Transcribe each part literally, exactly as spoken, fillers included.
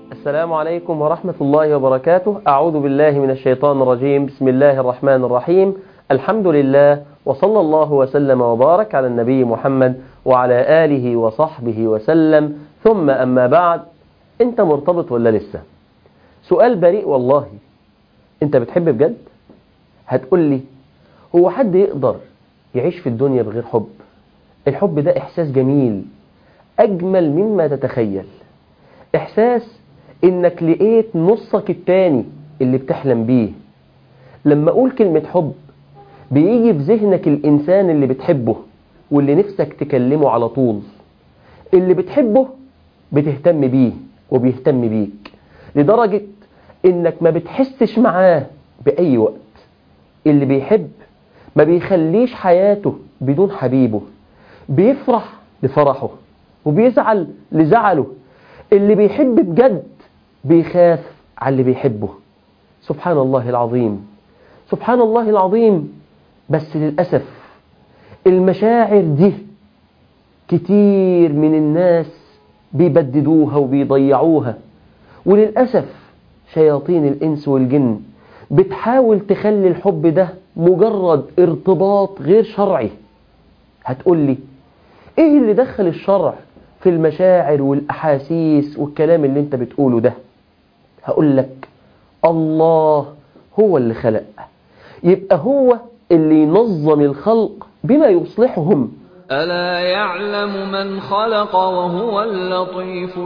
السلام عليكم ورحمة الله وبركاته. أعوذ بالله من الشيطان الرجيم. بسم الله الرحمن الرحيم. الحمد لله، وصلى الله وسلم وبارك على النبي محمد وعلى آله وصحبه وسلم، ثم أما بعد. أنت مرتبط ولا لسه؟ سؤال بريء والله. أنت بتحب بجد؟ هتقول لي هو حد يقدر يعيش في الدنيا بغير حب؟ الحب ده إحساس جميل أجمل مما تتخيل. إحساس إنك لقيت نصك التاني اللي بتحلم بيه. لما أقول كلمة حب بيجي في ذهنك الإنسان اللي بتحبه واللي نفسك تكلمه على طول. اللي بتحبه بتهتم بيه وبيهتم بيك لدرجة إنك ما بتحسش معاه بأي وقت. اللي بيحب ما بيخليش حياته بدون حبيبه، بيفرح لفرحه وبيزعل لزعله. اللي بيحب بجد بيخاف على اللي بيحبه. سبحان الله العظيم، سبحان الله العظيم. بس للأسف المشاعر دي كتير من الناس بيبددوها وبيضيعوها، وللأسف شياطين الإنس والجن بتحاول تخلي الحب ده مجرد ارتباط غير شرعي. هتقول لي ايه اللي دخل الشرع في المشاعر والأحاسيس والكلام اللي انت بتقوله ده؟ هقول لك الله هو اللي خلق، يبقى هو اللي ينظم الخلق بما يصلحهم. ألا يعلم من خلق وهو اللطيف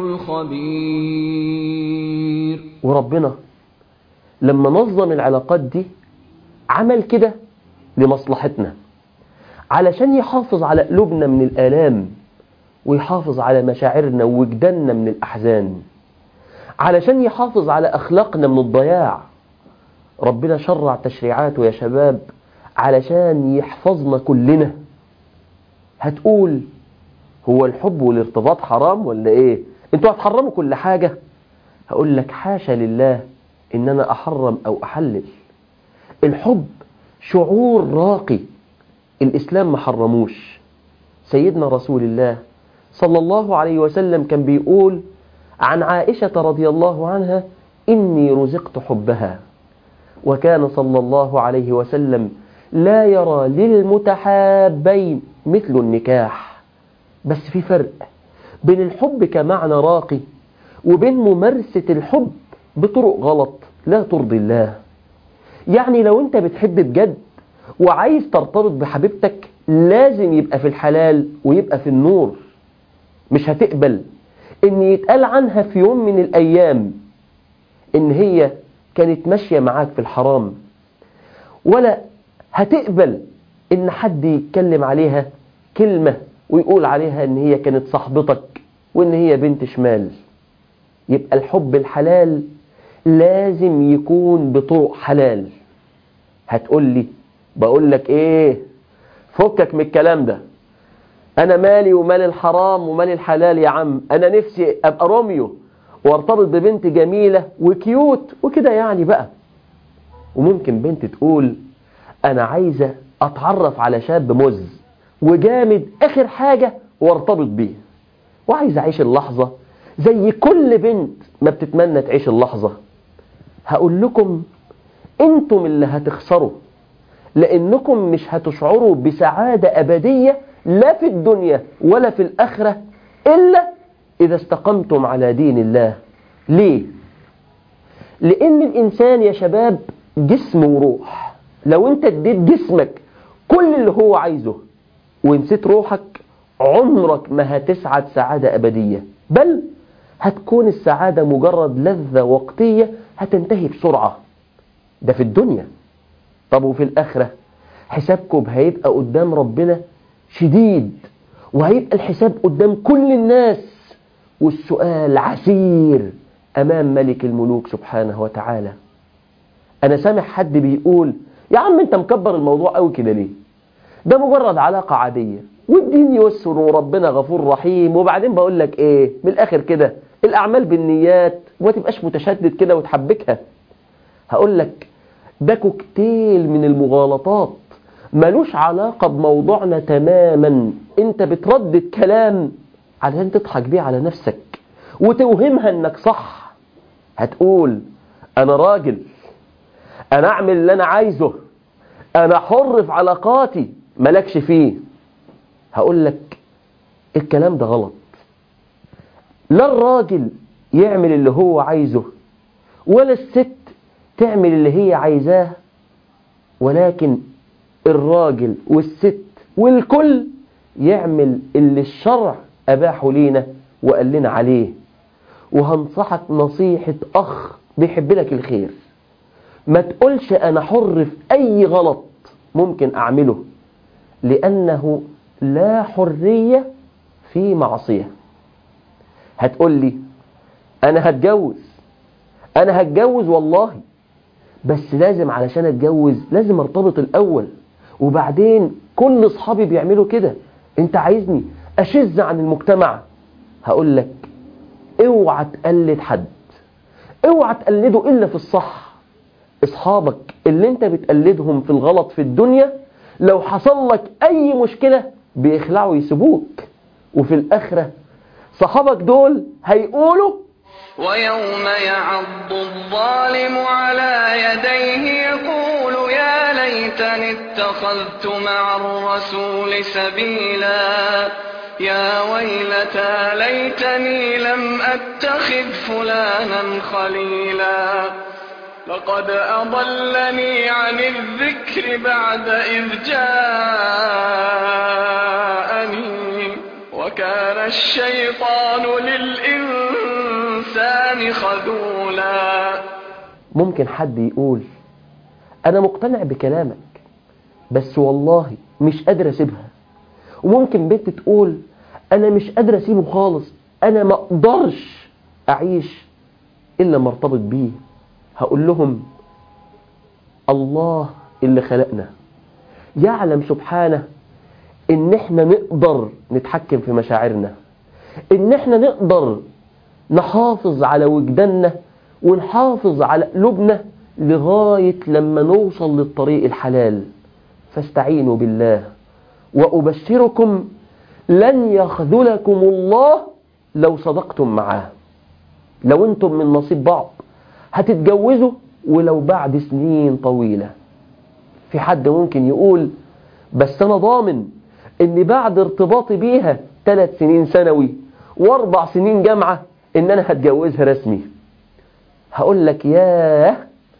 الخبير. وربنا لما نظم العلاقات دي عمل كده لمصلحتنا، علشان يحافظ على قلوبنا من الآلام، ويحافظ على مشاعرنا ووجداننا من الأحزان، علشان يحافظ على أخلاقنا من الضياع. ربنا شرع تشريعاته يا شباب علشان يحفظنا كلنا. هتقول هو الحب والارتباط حرام ولا ايه؟ انتوا هتحرموا كل حاجة؟ هقول لك حاشا لله ان انا احرم او احلل. الحب شعور راقي الاسلام ما حرموش. سيدنا رسول الله صلى الله عليه وسلم كان بيقول عن عائشة رضي الله عنها: إني رزقت حبها. وكان صلى الله عليه وسلم لا يرى للمتحابين مثل النكاح. بس في فرق بين الحب كمعنى راقي وبين ممارسة الحب بطرق غلط لا ترضي الله. يعني لو انت بتحب بجد وعايز ترتبط بحبيبتك لازم يبقى في الحلال ويبقى في النور. مش هتقبل ان يتقال عنها في يوم من الايام ان هي كانت ماشية معاك في الحرام، ولا هتقبل ان حد يتكلم عليها كلمة ويقول عليها ان هي كانت صاحبتك وان هي بنت شمال. يبقى الحب الحلال لازم يكون بطرق حلال. هتقول لي بقول لك ايه، فكك من الكلام ده، انا مالي ومال الحرام ومال الحلال يا عم. انا نفسي ابقى روميو وارتبط ببنت جميلة وكيوت وكده يعني بقى. وممكن بنت تقول انا عايزة اتعرف على شاب مز وجامد اخر حاجة وارتبط بيه، وعايزة اعيش اللحظة زي كل بنت ما بتتمنى تعيش اللحظة. هقول لكم انتم اللي هتخسروا، لانكم مش هتشعروا بسعادة ابدية لا في الدنيا ولا في الاخرة الا اذا استقمتم على دين الله. ليه؟ لان الانسان يا شباب جسم وروح. لو انت اديت جسمك كل اللي هو عايزه ونسيت روحك عمرك ما هتسعد سعادة ابدية، بل هتكون السعادة مجرد لذة وقتية هتنتهي بسرعة. ده في الدنيا. طب وفي الآخرة حسابكم هيبقى قدام ربنا شديد، وهيبقى الحساب قدام كل الناس، والسؤال عسير أمام ملك الملوك سبحانه وتعالى. أنا سامع حد بيقول يا عم أنت مكبر الموضوع قوي كده ليه؟ ده مجرد علاقة عادية والدين يسر وربنا غفور رحيم. وبعدين بقول لك إيه من الآخر كده، الأعمال بالنيات وما تبقاش متشدد كده وتحبكها. هقول لك ده كوكتيل من المغالطات ملوش علاقة بموضوعنا تماما. انت بتردد كلام علشان تضحك بيه على نفسك وتوهمها انك صح. هتقول أنا راجل، أنا أعمل اللي أنا عايزه، أنا حر في علاقاتي، ملكش فيه. هقول لك الكلام ده غلط. لا الراجل يعمل اللي هو عايزه ولا الست تعمل اللي هي عايزاه، ولكن الراجل والست والكل يعمل اللي الشرع أباحه لينا وقال لنا عليه. وهنصحك نصيحة أخ بيحب لك الخير، ما تقولش أنا حر في أي غلط ممكن أعمله، لأنه لا حرية في معصية. هتقول لي أنا هتجوز، أنا هتجوز والله، بس لازم علشان أتجوز لازم ارتبط الأول، وبعدين كل أصحابي بيعملوا كده، أنت عايزني أشذ عن المجتمع. هقول لك اوعى تقلد حد، اوعى تقلده إلا في الصح. أصحابك اللي أنت بتقلدهم في الغلط في الدنيا لو حصل لك أي مشكلة بيخلعوا يسيبوك، وفي الآخرة صحابك دول هيقولوا ويوم يعض الظالم على يديه يقول يا ليتني اتخذت مع الرسول سبيلا يا ويلتى ليتني لم أتخذ فلانا خليلا لقد أضلني عن الذكر بعد إذ جاءني وكان الشيطان للإنسان خذولا. ممكن حد يقول أنا مقتنع بكلامك بس والله مش قادر أسيبها، وممكن بنت تقول أنا مش قادر أسيبه خالص، أنا ما أقدرش أعيش إلا مرتبط بيه. هقول لهم الله اللي خلقنا يعلم سبحانه إن إحنا نقدر نتحكم في مشاعرنا، إن إحنا نقدر نحافظ على وجداننا ونحافظ على قلوبنا لغاية لما نوصل للطريق الحلال. فاستعينوا بالله وأبشركم لن يخذلكم الله لو صدقتم معاه. لو انتم من نصيب بعض هتتجوزوا ولو بعد سنين طويلة. في حد ممكن يقول بس أنا ضامن إن بعد ارتباطي بيها ثلاث سنين ثانوي واربع سنين جامعة إن أنا هتجوزها رسمي. هقول لك ياه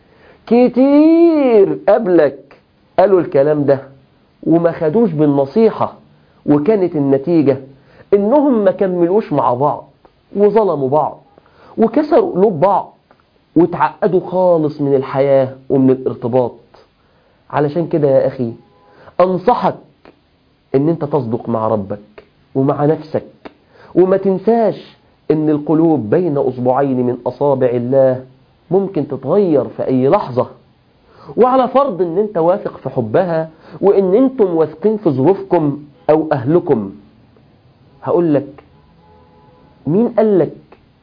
كتير قبلك قالوا الكلام ده وما خدوش بالنصيحة، وكانت النتيجة إنهم ما كملوش مع بعض وظلموا بعض وكسروا قلوب بعض وتعقدوا خالص من الحياة ومن الارتباط. علشان كده يا أخي أنصحك إن أنت تصدق مع ربك ومع نفسك، وما تنساش إن القلوب بين أصبعين من أصابع الله ممكن تتغير في أي لحظة. وعلى فرض إن أنت واثق في حبها وإن أنتم واثقين في ظروفكم أو أهلكم، هقول لك مين قال لك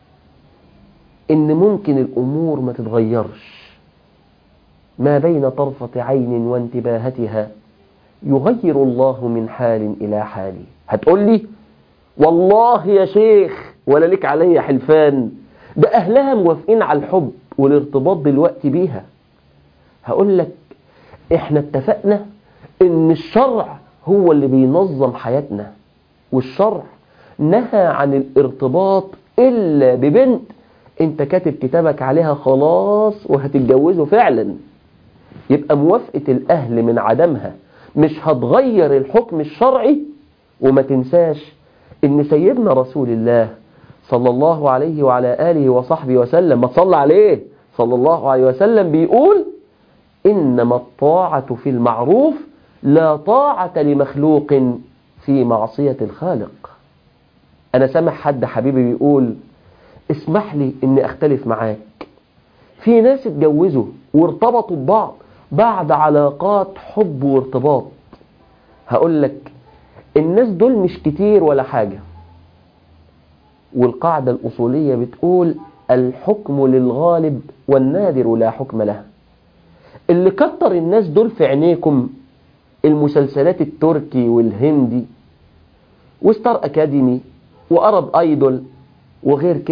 إن ممكن الأمور ما تتغيرش؟ ما بين طرفة عين وانتباهتها يغير الله من حال إلى حال. هتقول لي والله يا شيخ ولا لك علي حلفان، ده أهلها موافقين على الحب والارتباط دلوقتي بيها. هقول لك احنا اتفقنا ان الشرع هو اللي بينظم حياتنا، والشرع نهى عن الارتباط إلا ببنت انت كاتب كتابك عليها خلاص وهتتجوزه فعلا. يبقى موافقة الأهل من عدمها مش هتغير الحكم الشرعي. وما تنساش ان سيدنا رسول الله صلى الله عليه وعلى آله وصحبه وسلم، ما تصلى عليه صلى الله عليه وسلم، بيقول إنما الطاعة في المعروف لا طاعة لمخلوق في معصية الخالق. أنا سامع حد حبيبي بيقول اسمح لي إني أختلف معاك، في ناس اتجوزوا وارتبطوا ببعض بعد علاقات حب وارتباط. هقول لك الناس دول مش كتير ولا حاجة، والقاعدة الأصولية بتقول الحكم للغالب والنادر لا حكم له. اللي كتر الناس دول في عينيكم المسلسلات التركي والهندي وستار أكاديمي وأرب أيدول وغير كده،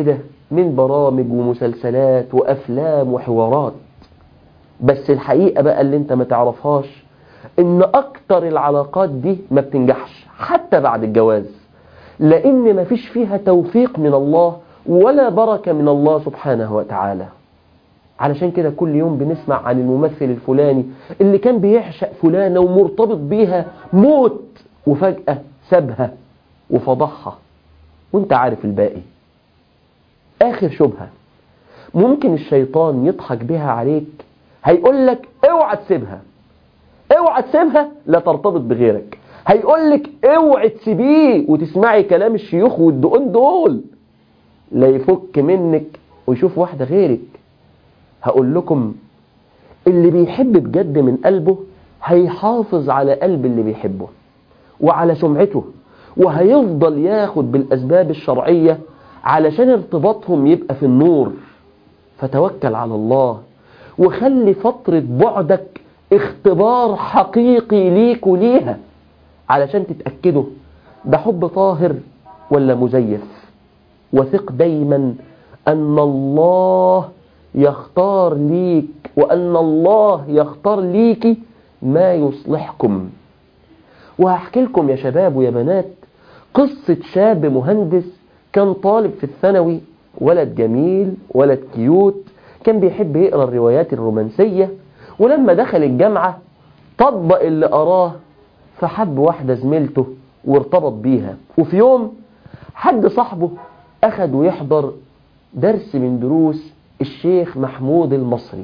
من برامج ومسلسلات وأفلام وحوارات. بس الحقيقة بقى اللي انت ما تعرفهاش ان اكتر العلاقات دي ما بتنجحش حتى بعد الجواز، لان ما فيش فيها توفيق من الله ولا بركة من الله سبحانه وتعالى. علشان كده كل يوم بنسمع عن الممثل الفلاني اللي كان بيعشق فلانة ومرتبط بيها موت، وفجأة سابها وفضحها، وانت عارف الباقي. آخر شبهة ممكن الشيطان يضحك بها عليك، هيقول لك اوعى تسيبها، اوعى تسيبها لا ترتبط بغيرك. هيقول لك اوعى تسيبيه وتسمعي كلام الشيوخ والدقون دول لا يفك منك ويشوف واحدة غيرك. هقول لكم اللي بيحب بجد من قلبه هيحافظ على قلب اللي بيحبه وعلى سمعته، وهيفضل ياخد بالأسباب الشرعية علشان ارتباطهم يبقى في النور. فتوكل على الله وخلي فترة بعدك اختبار حقيقي ليك وليها علشان تتأكدوا ده حب طاهر ولا مزيف. وثق دايما أن الله يختار ليك وأن الله يختار ليك ما يصلحكم. وهحكي لكم يا شباب ويا بنات قصة شاب مهندس كان طالب في الثانوي، ولد جميل ولد كيوت، كان بيحب يقرأ الروايات الرومانسية، ولما دخل الجامعة طبق اللي أراه فحب واحدة زميلته وارتبط بيها. وفي يوم حد صاحبه أخد ويحضر درس من دروس الشيخ محمود المصري،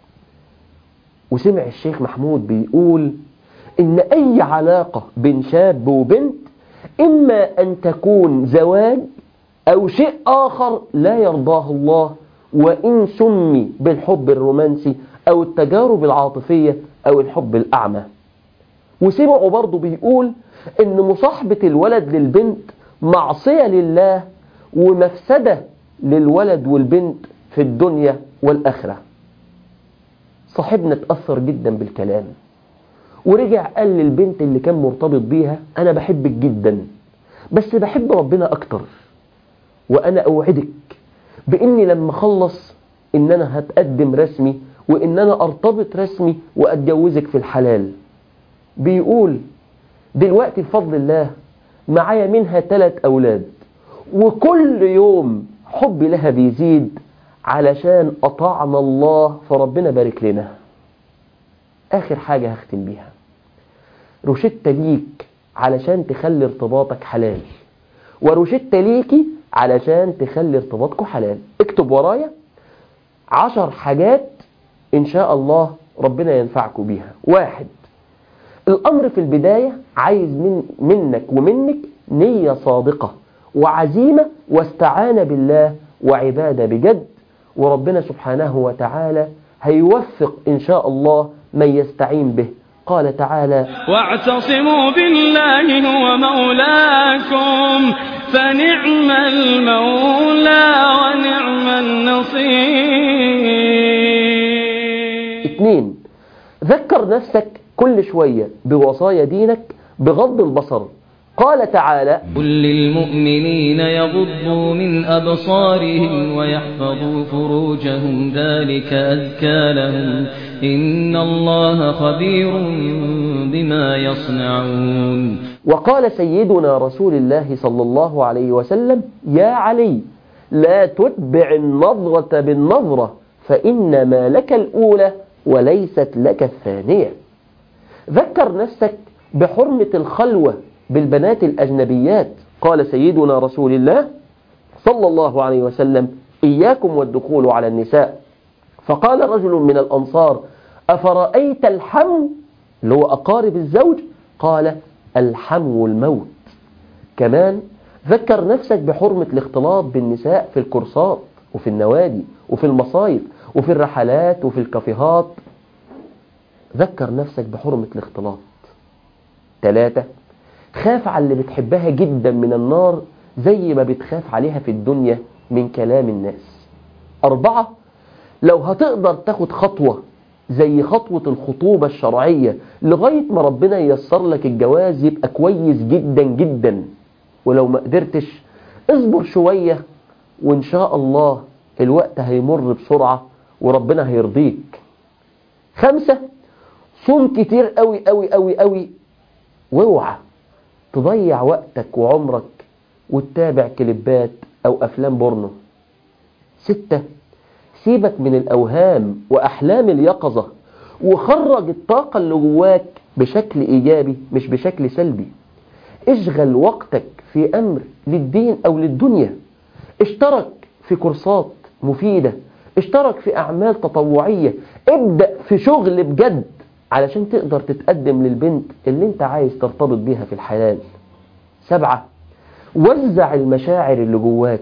وسمع الشيخ محمود بيقول إن أي علاقة بين شاب وبنت إما أن تكون زواج أو شيء آخر لا يرضاه الله، وإن سمي بالحب الرومانسي أو التجارب العاطفية أو الحب الأعمى. وسمعوا برضو بيقول إن مصاحبة الولد للبنت معصية لله ومفسدة للولد والبنت في الدنيا والآخرة. صاحبنا اتأثر جدا بالكلام ورجع قال للبنت اللي كان مرتبط بيها أنا بحبك جدا بس بحب ربنا أكتر، وأنا أوعدك بإني لما خلص إن أنا هتقدم رسمي وإن أنا أرتبط رسمي وأتجوزك في الحلال. بيقول دلوقتي بفضل الله معايا منها ثلاث أولاد، وكل يوم حبي لها بيزيد علشان أطعنا الله فربنا بارك لنا. آخر حاجة هختم بيها روشتة ليك علشان تخلي ارتباطك حلال، وروشتة ليكي علشان تخلي ارتباطكم حلال. اكتب ورايا عشر حاجات إن شاء الله ربنا ينفعكم بيها. واحد، الأمر في البداية عايز من منك ومنك نية صادقة وعزيمة واستعانة بالله وعبادة بجد، وربنا سبحانه وتعالى هيوفق إن شاء الله من يستعين به. قال تعالى واعتصموا بالله هو مولاكم فنعم المولى ونعم النصير. اثنين، ذكر نفسك كل شوية بوصايا دينك بغض البصر. قال تعالى قل للمؤمنين يغضوا من أبصارهم ويحفظوا فروجهم ذلك أزكى لهم إن الله خبير بما يصنعون. وقال سيدنا رسول الله صلى الله عليه وسلم يا علي لا تتبع النظرة بالنظرة فإنما لك الأولى وليست لك الثانية. ذكر نفسك بحرمة الخلوة بالبنات الأجنبيات. قال سيدنا رسول الله صلى الله عليه وسلم إياكم والدخول على النساء. فقال رجل من الأنصار أفرأيت الحم اللي هو أقارب الزوج؟ قال الحم الموت. كمان ذكر نفسك بحرمة الاختلاط بالنساء في الكورسات وفي النوادي وفي المصايف وفي الرحلات وفي الكافيهات. ذكر نفسك بحرمة الاختلاط. ثلاثة، خاف على اللي بتحبها جدا من النار زي ما بتخاف عليها في الدنيا من كلام الناس. أربعة، لو هتقدر تاخد خطوة زي خطوة الخطوبة الشرعية لغاية ما ربنا ييسر لك الجواز يبقى كويس جدا جدا، ولو ما قدرتش اصبر شوية وإن شاء الله الوقت هيمر بسرعة وربنا هيرضيك. خمسة، صوم كتير قوي قوي قوي قوي، واوعى تضيع وقتك وعمرك وتتابع كليبات أو أفلام بورنو. ستة، سيبك من الأوهام وأحلام اليقظة وخرج الطاقة اللي جواك بشكل إيجابي مش بشكل سلبي. اشغل وقتك في أمر للدين أو للدنيا، اشترك في كورسات مفيدة، اشترك في أعمال تطوعية، ابدأ في شغل بجد علشان تقدر تتقدم للبنت اللي انت عايز ترتبط بيها في الحلال. سبعة، وزع المشاعر اللي جواك،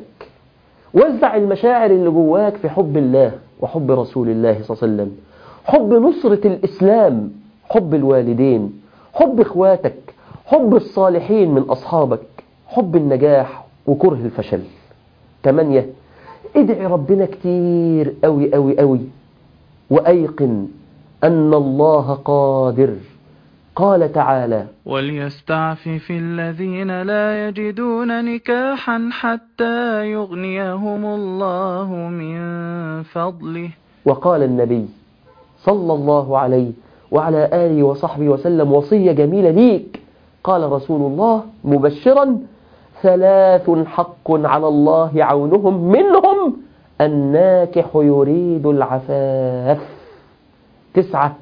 وزع المشاعر اللي جواك في حب الله وحب رسول الله صلى الله عليه وسلم، حب نصرة الإسلام، حب الوالدين، حب إخواتك، حب الصالحين من أصحابك، حب النجاح وكره الفشل. ثمانية، ادعي ربنا كتير قوي قوي قوي، وأيقن أن الله قادر. قال تعالى: وليستعفف الذين لا يجدون نكاحا حتى يغنيهم الله من فضله. وقال النبي صلى الله عليه وعلى آله وصحبه وسلم وصية جميلة ليك، قال رسول الله مبشرا: ثلاث حق على الله عونهم، منهم الناكح يريد العفاف. تسعة،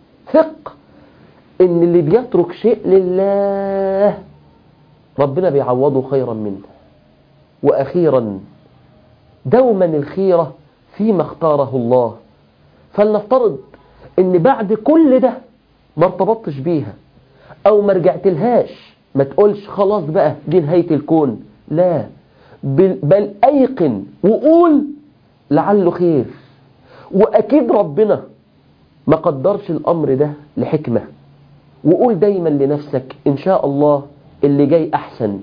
ثق إن اللي بيترك شيء لله ربنا بيعوضه خيرا منه. وأخيرا، دوما الخيرة فيما اختاره الله. فلنفترض إن بعد كل ده ما ارتبطتش بيها أو ما رجعتلهاش، ما تقولش خلاص بقى دي نهاية الكون، لا، بل, بل أيقن وقول لعله خير، وأكيد ربنا ما قدرش الأمر ده لحكمة. وقول دايما لنفسك إن شاء الله اللي جاي أحسن.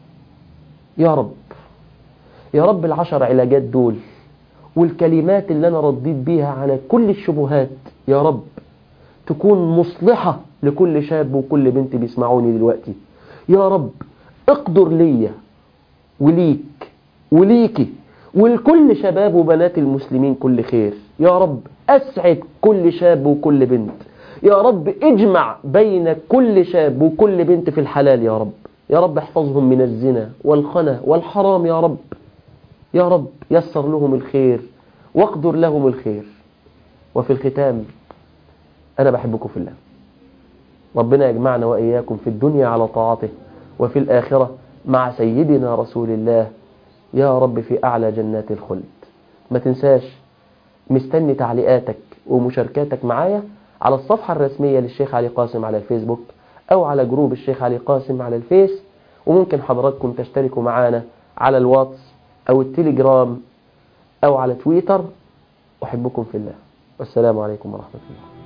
يا رب، يا رب العشر علاجات دول والكلمات اللي أنا رديت بيها على كل الشبهات يا رب تكون مصلحة لكل شاب وكل بنت بيسمعوني دلوقتي. يا رب اقدر ليا وليك وليكي ولكل شباب وبنات المسلمين كل خير. يا رب أسعد كل شاب وكل بنت. يا رب اجمع بين كل شاب وكل بنت في الحلال. يا رب، يا رب احفظهم من الزنا والخنا والحرام. يا رب، يا رب يسر لهم الخير واقدر لهم الخير. وفي الختام، أنا بحبكم في الله. ربنا يجمعنا وإياكم في الدنيا على طاعته، وفي الآخرة مع سيدنا رسول الله يا رب في أعلى جنات الخلد. ما تنساش، مستني تعليقاتك ومشاركاتك معايا على الصفحة الرسمية للشيخ علي قاسم على الفيسبوك أو على جروب الشيخ علي قاسم على الفيس. وممكن حضراتكم تشتركوا معانا على الواتس أو التليجرام أو على تويتر. أحبكم في الله، والسلام عليكم ورحمة الله.